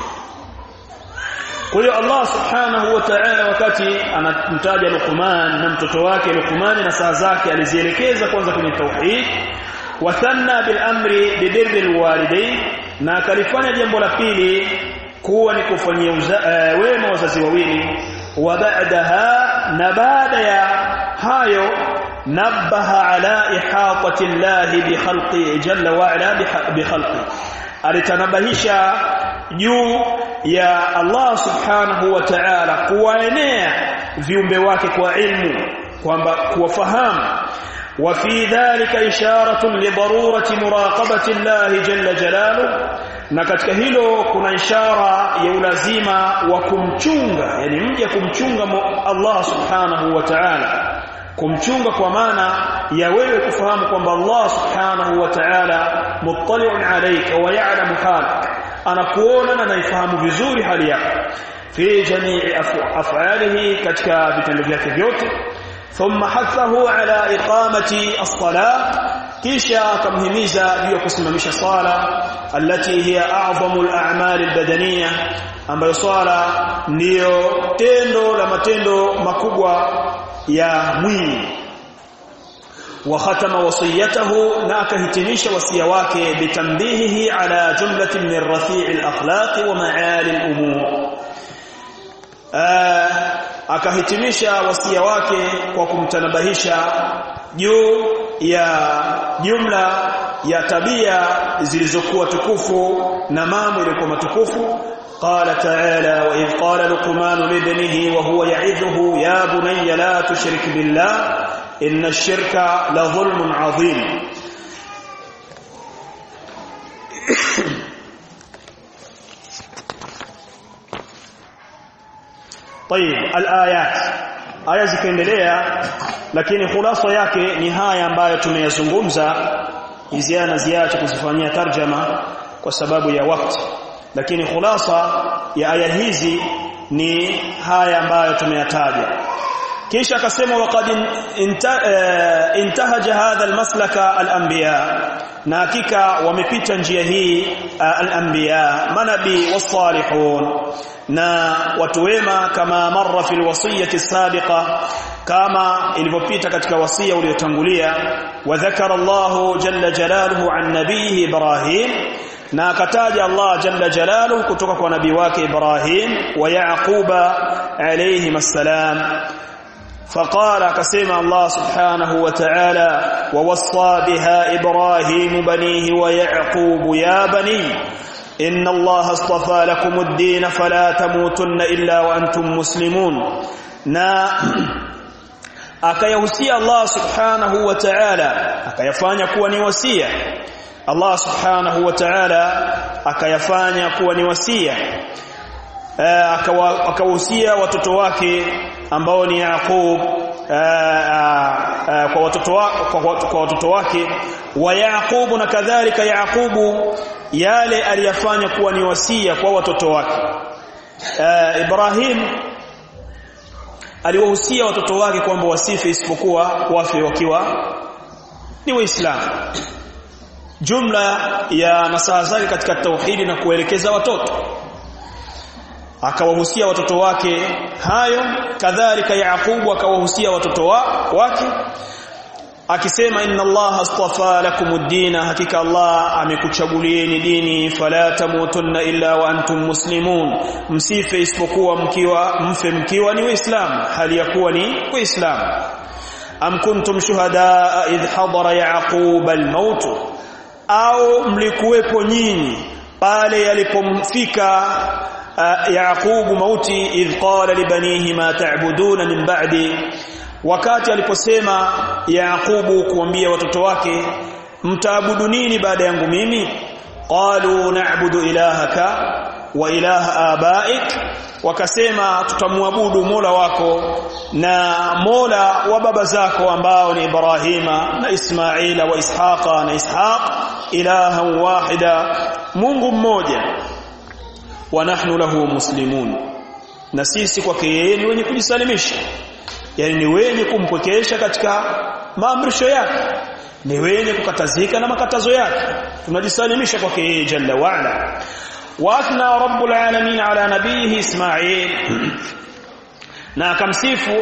Kwa hiyo Allah subhanahu wa ta'ala wakati anamtaja Luqman na mtoto wake Luqman na saa zake, alizielekeza kwanza kwenye tauhid. Wa thanna bil amri bi birril walidain, na akalifanya jambo la pili kuwa ni kufanyia uh, wema wazazi wawili. Wa ba'daha, na baada ya hayo, nabbaha ala ihatati llahi bi khalqi jalla wa ala bi khalqi, alitanabahisha juu ya Allah subhanahu wa ta'ala kuwaenea viumbe wake kwa ilmu, kwamba kuwafahamu. wa fi dhalika isharatun li darurati muraqabati llahi jalla jalaluhu, na katika hilo kuna ishara ya ulazima wa kumchunga, yani mja kumchunga Allah subhanahu wa ta'ala, kumchunga kwa maana ya wewe kufahamu kwamba Allah subhanahu wa ta'ala muttali'un alayka wa ya'lamu halak, anakuona na anaifahamu vizuri hali yako, fi jami'i af'alihi, katika vitendo vyake vyote. Thumma hathahu ala iqamati as-salah, kisha akamhimiza juu ya kusimamisha sala, allati hiya a'zamu al-a'mal al-badaniyah, ambayo sala ndiyo tendo la matendo makubwa ya mwili. Wa khatama wasiyatahu, na akahitimisha wasia wake bitambihihi ala jumlatin min rafi' al-akhlaq wa ma'ali al-umur, akahitimisha wasia wake kwa kumtanabahisha juu ya jumla ya tabia zilizokuwa tukufu na mambo yaliyokuwa matukufu. قال تعالى وإذ قال لقمان لابنه وهو يعظه يا بني لا تشرك بالله إن الشرك لظلم عظيم. طيب الآيات aya zikaendelea lakini khulasa yake ni haya ambayo tumeyazungumza hiziana ziache kuzifanyia tarjama kwa sababu ya wakati lakini khulasa ya aya hizi ni haya ambayo tumeyataja kisha akasema waqad intahaja hadha almaslaka alanbiya na hakika wamepita njia hii al-anbiya manabi was-salihun na watu wema kama marra fil wasiyati sabiqa kama ilivyopita katika wasia uliotangulia wa dhakara Allah jalla jalaluhu an nabihi Ibrahim na akataja Allah jalla jalaluhu kutoka kwa nabii wake Ibrahim wa Yaquba alayhi assalam فقال كسم الله سبحانه وتعالى ووصى بها إبراهيم بنيه ويعقوب يا بني إن الله اصطفى لكم الدين فلا تموتن إلا وأنتم مسلمون نا akayahusia Allah subhanahu wa ta'ala akayafanya kuwa ni wasia Allah subhanahu wa ta'ala akayafanya kuwa ni wasia akawahusia watoto wake ambao ni Yaqub kwa watoto kwa watoto wake wa Yaqub na kadhalika Yaqubu yale aliyafanya kuwa ni wasia kwa watoto wake Ibrahim aliwahusia watoto wake kwamba wasife isipokuwa wafe wakiwa ni waislamu jumla ya nasaha zake katika tauhidi na kuelekeza watoto akawahusia watoto wake hayo kadhalika Yaqubu akawahusia watoto wa, wake akisema inna Allah astafa lakumuddin hakika Allah amekuchagulieni dini fala tamutunna illa wa antum muslimun msife isipokuwa mkiwa mfe mkiwa ni waislamu hali ya kuwa ni waislamu am kuntum shuhada idh hadara yaqub al-maut au mlikuwepo nyinyi pale yalipomfika Yaqubu mauti idh qala li banihi ma ta'buduna min ba'di wakati aliposema Yaqubu kuambia watoto wake mtaabudu nini baada yangu mimi qalu na'budu ilahaka wa ilaha abaik wakasema tutamwabudu Mola wako na Mola wa baba zako ambao ni Ibrahima na Ismaila wa Ishaqa na Ishaq ilahan wahida Mungu mmoja wa nahnu lahu muslimun na sisi kwake yeye ni wenye kujisalimisha yani ni wenye kumpokesha katika maamrisho yake ni wenye kukatazika na makatazo yake tunajisalimisha kwake yeye jalla wa ala wa athna rabbul alamin ala nabihi Ismail na akamsifu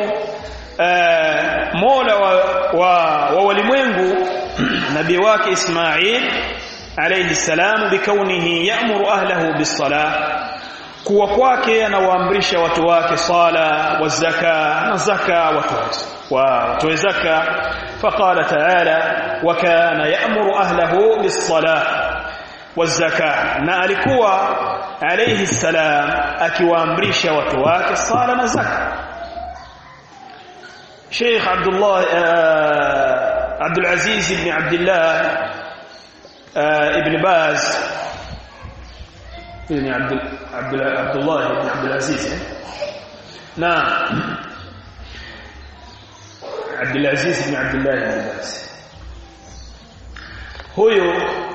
Mola wa wa walimwengu nabii wake Ismail alayhi salam bikaunihi ya'muru ahlihi bis-salah kuwa kwake anawaamrisha watu wake sala wa zaka na zaka watu wa watu zaka faqala ta'ala wa kana ya'muru ahlihi bis-salah wa zaka na alikuwa alayhi salam akiwaamrisha watu wake sala na zaka Sheikh Abdullah Abdul Aziz ibn Abdullah ابن باز ابن عبد عبد عبد الله بن عبد العزيز نعم عبد العزيز بن عبد الله بن باز huyo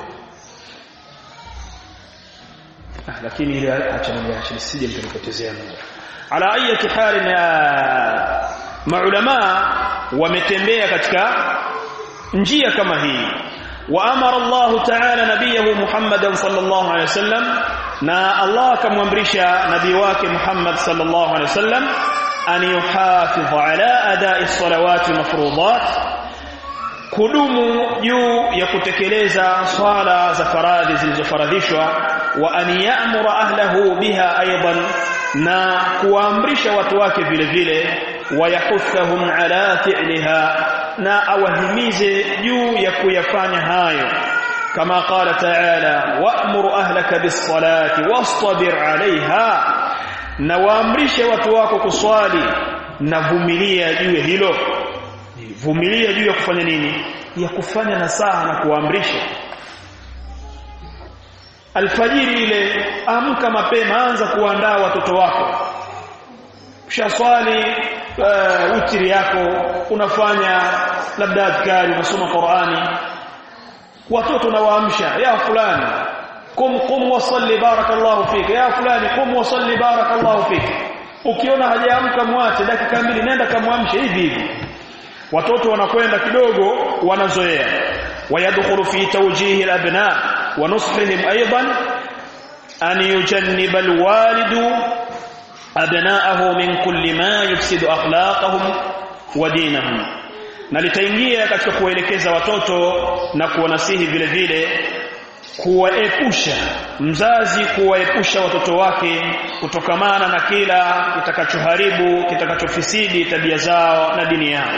lakini ile acha niache sije nikapotezea muda ala ayati hali na maulama wametembea katika njia kama hii وأمر الله تعالى نبيه محمد صلى الله عليه وسلم نا الله كممرشا نبي واك محمد صلى الله عليه وسلم أن يحافظ على أداء الصلوات المفروضات kudumu juu ya kutekeleza swala za faradhi zilizofaradhishwa wa an ya'mura ahlahu biha aidan na kuamrisha watu wake vile vile wayahuthahum ala fi'liha na awahimize juu ya kuyafanya hayo kama qala ta'ala wa'mur ahlaka bis-salati wastabir 'alayha na waamrishe watu wako kuswali na vumilia juu ya hilo vumilia juu ya kufanya nini ya kufanya nasaha na kuamrisha alfajiri ile amka mapema anza kuandaa watoto wako ushaswali uh, witri yako, unafanya labda adhkari, unasoma Qur'ani, watoto nawaamsha, ya fulani kum kum wasalli barakallahu fika, ya fulani kum wasalli barakallahu fika. Ukiona hajaamka mwache dakika mbili, nenda kamwamshe hivi hivi. Watoto wanakwenda kidogo wanazoea. Wayadkhulu fi tawjih al-abna wa nusrihim aidan an yujanniba al-walidu abna'ahu min kulli ma yufsidu akhlaqahum wa dinahum. Na litaingia katika kuelekeza watoto na kuwanasihi vile vile, kuwaepusha mzazi, kuwaepusha watoto wake kutokamana na kila kitakachoharibu, kitakachofisidi tabia zao na dini yao.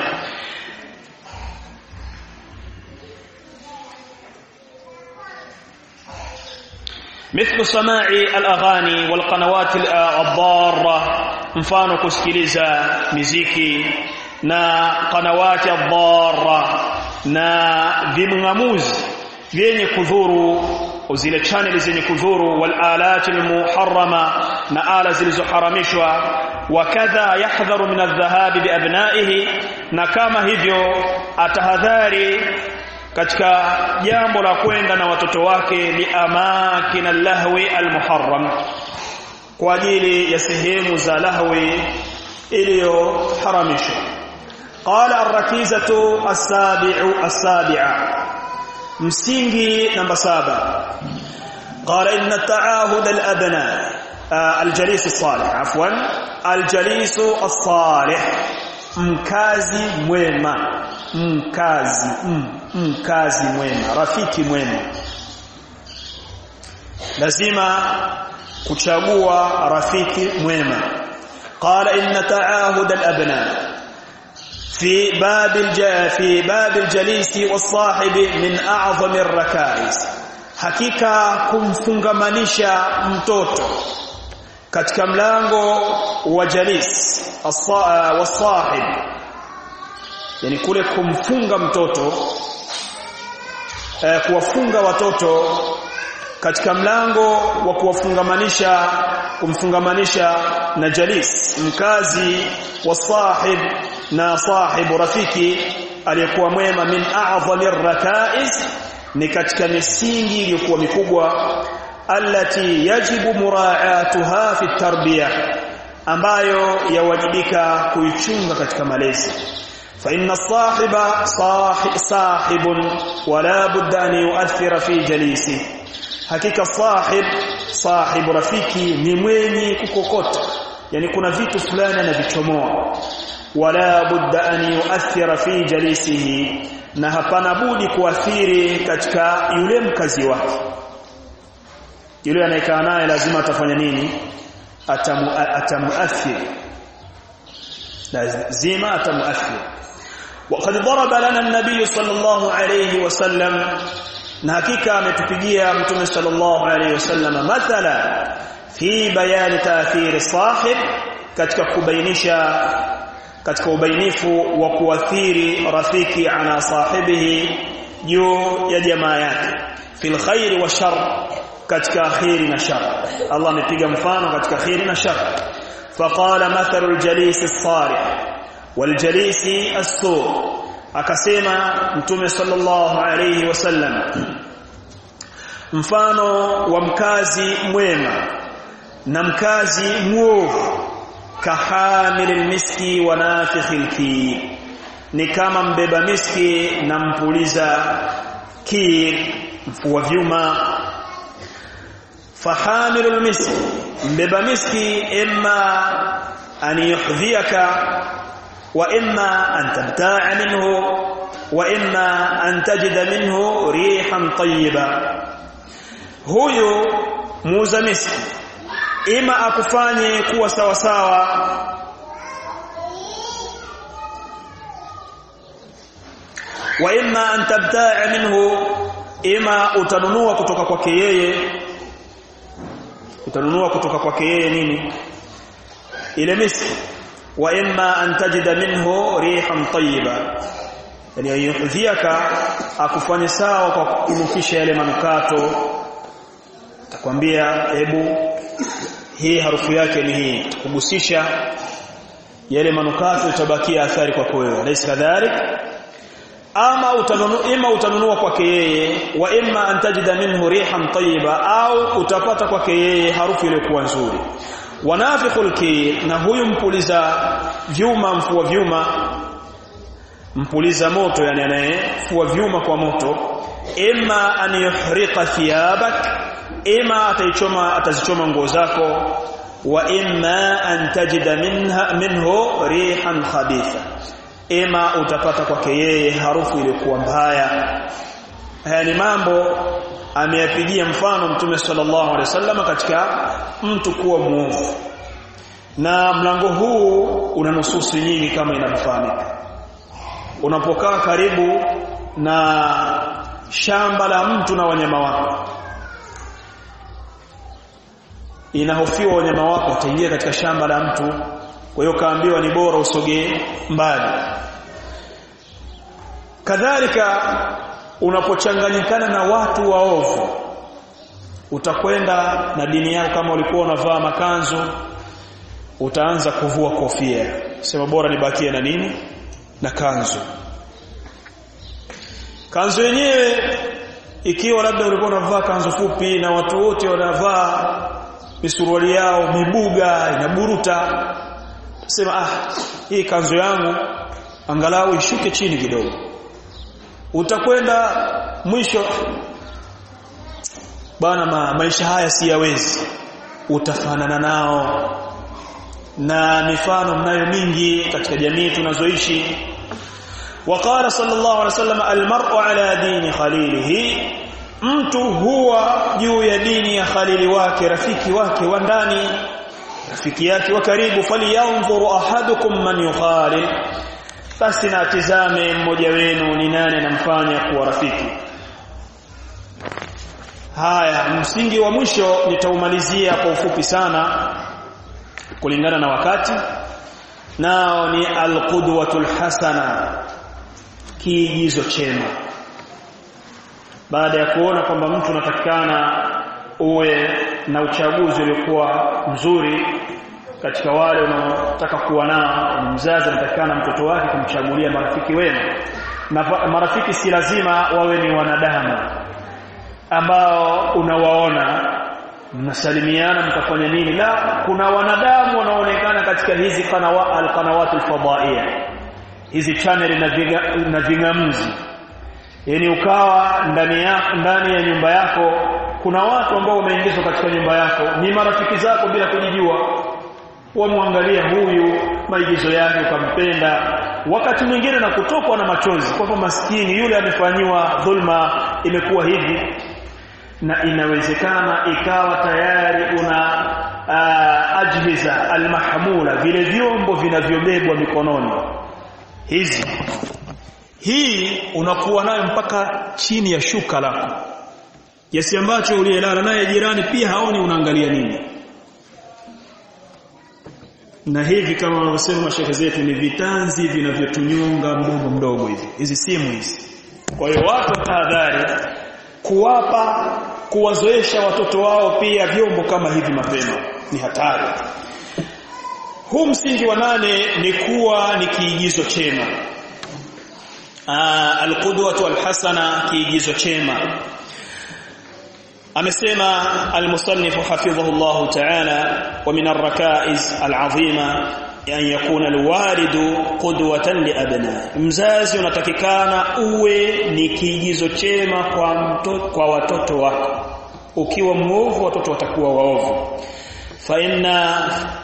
مثل سماع الاغاني والقنوات الضاره، mfano kusikiliza muziki na qanawati ad-darra, na vimngamuzi vyenye kudhuru, zile channel zenye kudhuru, wal alati al-muharrama, na ala zilizoharamishwa. Wakadha yahdharu min adh-dhahabi bi abnaihi, na kama hivyo atahadhari katika jambo la kwenda na watoto wake li amakin al-lahwi al-muharram, kwa ajili ya sehemu za lahwi iliyoharamishwa. Qala ar-rakizatu as-sabi'u as-sabi'a, msingi namba saba. Qala inna ta'ahud al-abna al-jalis as-salih, afwan al-jalis as-salih, mkazi mwema, mkazi mm, mkazi mwema, rafiki mwema. Lazima kuchagua rafiki mwema. Qala inna ta'ahud al-abna fi bab al fi bab al-jalis was-sahib min a'zami ar-rakais, hakika kumfungamanisha mtoto katika mlango wa jalis was-sahib, yani kule kumfunga mtoto, eh, kuwafunga watoto katika mlango wa kuwafungamanisha, kumfungamanisha na jalis, mkazi wa sahib, na sahibu rafiki aliyekuwa mwema. Min a'zami ar-rakais, ni katika misingi iliyokuwa mikubwa, allati yajibu mura'atuha fi tarbiyah, ambayo yawajibika kuichunga katika malezi. Fa inna sahiba sahibun wala budda an yu'athira fi jalisi, hakika sahib sahibu rafiki ni mwenye kukokota, yani kuna vitu fulani anavichomoa. Wala budda an yu'athira fi jalisihi, na hapana budi kuathiri katika yule mkazi wake. Yule anayekaa naye lazima atafanya nini? Atamu atamuathir, lazima atamuathir. وقد ضرب لنا النبي صلى الله عليه وسلم, na hakika ametupigia mtume sallallahu alayhi wasallam mathala fi bayan ta'thir sahib, katika kubainisha, katika ubainifu wa kuathiri rafiki ana sahibihi, juu ya jamaa yake, fil khair wa shar, katika khairi na shar. Allah amepiga mfano katika khairi na shar. Faqala mathalul jalis as-salih wal jalis as-su', akasema mtume sallallahu alayhi wasallam, mfano wa mkazi mwema na mkazi mwovu, kahamilil miski wa nafikhil kir, ni kama mbeba miski na mpuliza kir, mfua vyuma. Fahamilul miski, mbeba miski, imma an yuhdhiyaka wa imma an tabta'a minhu wa imma an tajida minhu rihan tayyiba. Huyu muuza miski ima akufanye kuwa sawa sawa, wa imma an tabta'a minhu, ima utanunua kutoka kwake yeye, utanunua kutoka kwake yeye nini? Ile miski. Wa imma an tajida minhu rihan tayyiba, yani yuhdhiyaka, akufanye sawa kwa kunukisha yale manukato. Atakwambia hebu hii harufu yake ni hii, kugusisha yale manukato itabakia athari kwako wewe, alaysa kadhalik? Ama utanunua, ima utanunua kwake yeye, wa imma antajida minhu rihan tayyiba, au utapata kwake yeye harufu iliyokuwa nzuri. Wanafikhul kir, na huyu mpuliza vyuma, mfua vyuma, mpuliza moto, yani anayefua vyuma kwa moto, imma an yuhriqa thiyabak, ima ataichoma, atazichoma nguo zako, wa imma an tajida minha minhu rihan khabitha, ima utapata kwake yeye harufu iliyokuwa mbaya. Haya ni mambo ameyapigia mfano Mtume sallallahu alaihi wasallam katika mtu kuwa muovu, na mlango huu una nususi nyingi kama inavyofahamika. Unapokaa karibu na shamba la mtu na wanyama wako, inahofiwa wanyama wako wataingia katika shamba la mtu, kwa hiyo kaambiwa ni bora usogee mbali. Kadhalika unapochanganyikana na watu waovu, utakwenda na dini yako, kama ulikuwa unavaa makanzu utaanza kuvua kofia, sema bora nibakie na nini, na kanzu. Kanzu yenyewe ikiwa labda ulikuwa unavaa kanzu fupi na watu wote wanavaa misuruali yao mibuga inaburuta, sema ah, hii kanzu yangu angalau ishuke chini kidogo. Utakwenda mwisho, bana ma, maisha haya siyawezi, utafanana nao. Na mifano mnayo mingi katika jamii tunazoishi. Waqala sallallahu alaihi wasallam, almar'u ala dini khalilihi, mtu huwa juu ya dini ya khalili wake, rafiki wake wa ndani, rafiki yake wa karibu. Falyanzuru ahadukum man yukhalil, basi na atizame mmoja wenu ni nani anamfanya kuwa rafiki. Haya, msingi wa mwisho nitaumalizia kwa ufupi sana kulingana na wakati, nao ni alqudwatul hasana, kiigizo chema. Baada ya kuona kwamba mtu anatakikana uwe na uchaguzi uliokuwa mzuri katika wale unaotaka kuwa nao, mzazi anatakikana mtoto wake kumchagulia marafiki wema, na marafiki si lazima wawe ni wanadamu ambao unawaona mnasalimiana mtafanya nini, la, kuna wanadamu wanaoonekana katika hizi qanawa alqanawatul fadaiya, hizi channel na viga, na vingamzi. Yani ukawa ndani ya ndani ya nyumba yako kuna watu ambao wameingizwa katika nyumba yako, ni marafiki zako bila kujijua. Wamwangalia huyu, maigizo yake ukampenda, wakati mwingine na kutokwa na machozi kwamba maskini yule amefanywa dhulma, imekuwa hivi. Na inawezekana ikawa tayari una uh, ajhiza almahmula, vile vyombo vinavyobebwa mikononi hizi, hii unakuwa nayo mpaka chini ya shuka lako, kiasi ambacho uliyelala naye jirani pia haoni unaangalia nini. Na hivi kama wanavyosema mashehe zetu, ni vitanzi vinavyotunyonga mdogo mdogo hivi, hizi simu hizi. Kwa hiyo watu tahadhari kuwapa, kuwazoesha watoto wao pia vyombo kama hivi mapema, ni hatari. Huu msingi wa nane ni kuwa ni kiigizo chema. Ah, alqudwatu alhasana, kiigizo chema. Amesema almusannif hafidhahu Allah ta'ala, wa min arrakaiz alazima an yakuna alwalidu qudwatan liabna, mzazi unatakikana uwe ni kiigizo chema kwa mtoto, kwa watoto wako. Ukiwa mwovu watoto watakuwa waovu. Fa inna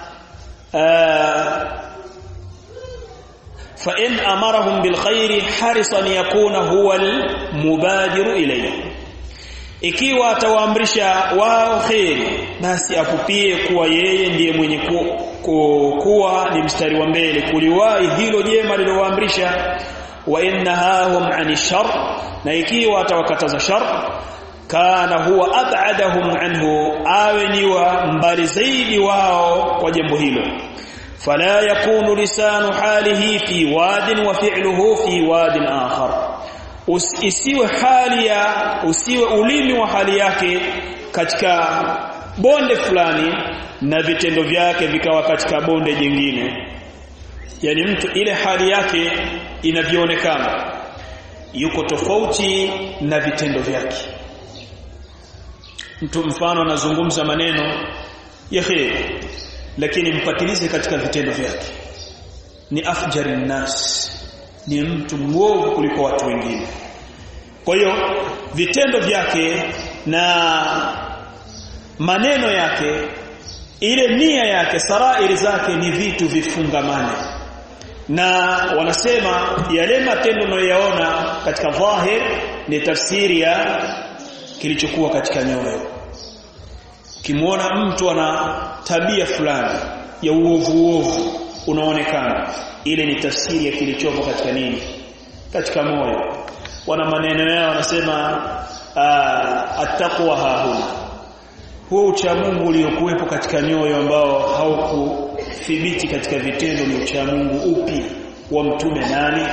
fa in amarahum bil khairi harisan yakuna huwa al mubadiru ilayhi, ikiwa atawaamrisha wao khairi, basi apupie kuwa yeye ndiye mwenye ku, ku, kuwa ni mstari wa mbele kuliwahi hilo jema lilowaamrisha. Wa innahum ani shar, na ikiwa atawakataza shar, kana huwa ab'adahum anhu, awe ni wa mbali zaidi wao kwa jambo hilo. Fala yakunu lisanu halihi fi wadin wa fi'luhu fi wadin akhar, usiwe hali ya usiwe ulimi wa hali yake katika bonde fulani na vitendo vyake vikawa katika bonde jingine. yani mtu ile hali yake inavyoonekana yuko tofauti na vitendo vyake. Mtu mfano anazungumza maneno ya khair lakini mpatilize katika vitendo vyake ni afjarin nas, ni mtu mwovu kuliko watu wengine. Kwa hiyo vitendo vyake na maneno yake, ile nia yake, sarairi zake ni vitu vifungamane. Na wanasema yale matendo unayoyaona katika dhahir ni tafsiri ya kilichokuwa katika nyoyo. Kimuona mtu ana tabia fulani ya uovu uovu unaonekana, ile ni tafsiri ya kilichopo katika nini? Katika moyo. Wana maneno yao wanasema attaqwa hahuna, huo ucha Mungu uliokuwepo katika nyoyo ambao haukuthibiti katika vitendo ni ucha Mungu upi? Wa mtume nani?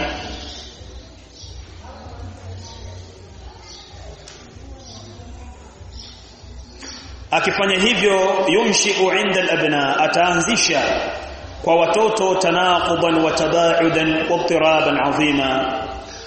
Akifanya hivyo yunshi'u 'inda al-abna, ataanzisha kwa watoto tanaquban wa tada'udan wa ittiraban 'azima.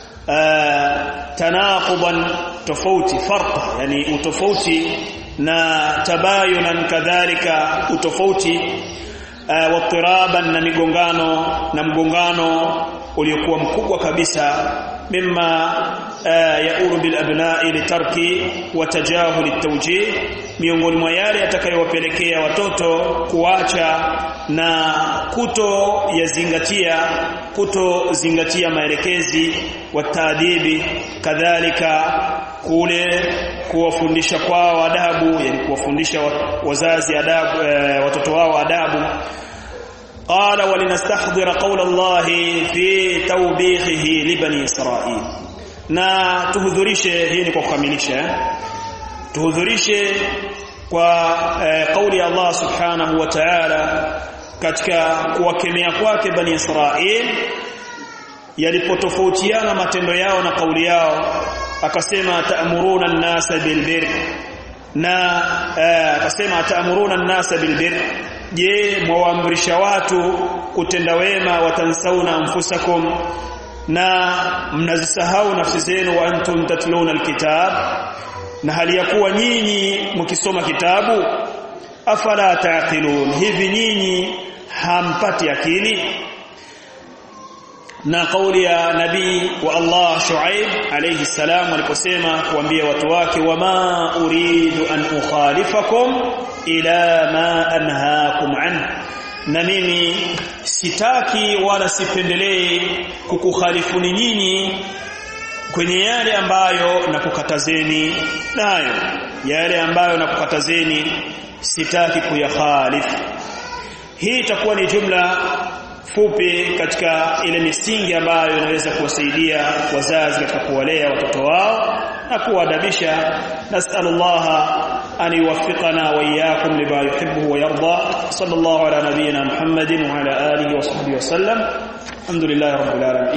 tanaquban tofauti, farqa yani utofauti, na tabayunan kadhalika utofauti, wa ittiraban na migongano, na mgongano uliokuwa mkubwa kabisa, mimma yauru bil abna'i litarki wa tajahul at-tawjih, miongoni mwa yale yatakayowapelekea watoto kuacha na kuto yazingatia kuto zingatia maelekezi wa taadibi, kadhalika kule kuwafundisha kwao adabu, yani kuwafundisha wazazi adabu, watoto wao adabu. قال ولنستحضر قول الله في توبيخه لبني إسرائيل, na tuhudhurishe, hii ni kwa kukamilisha, tuhudhurishe kwa eh, kauli ya Allah subhanahu wa ta'ala katika kuwakemea kwake Bani Israil yalipotofautiana matendo yao na kauli yao. Akasema ta'muruna an-nasa bil birr, na akasema eh, ta'muruna an-nasa bil birr, je mwaamrisha watu kutenda wema, watansauna anfusakum, na mnazisahau nafsi zenu, wa antum tatluna alkitab, na hali ya kuwa nyinyi mkisoma kitabu. Afala taqilun, hivi nyinyi hampati akili? Na kauli ya nabii wa Allah Shuaib alayhi salam aliposema kuambia watu wake, wama uridu an ukhalifakum ila ma anhaakum an, na mimi sitaki wala sipendelee kukukhalifuni nyinyi kwenye yale ambayo nakukatazeni nayo, yale ambayo nakukatazeni sitaki kuyakhalifu. Hii itakuwa ni jumla fupi katika ile misingi ambayo inaweza kuwasaidia wazazi katika kuwalea watoto wao na kuadabisha. Nas'alullaha an yuwaffiqana wa iyyakum lima yuhibbu wa yarda. Sallallahu ala nabiyyina Muhammadin wa ala alihi wa sahbihi wa sallam. Alhamdulillahi rabbil alamin.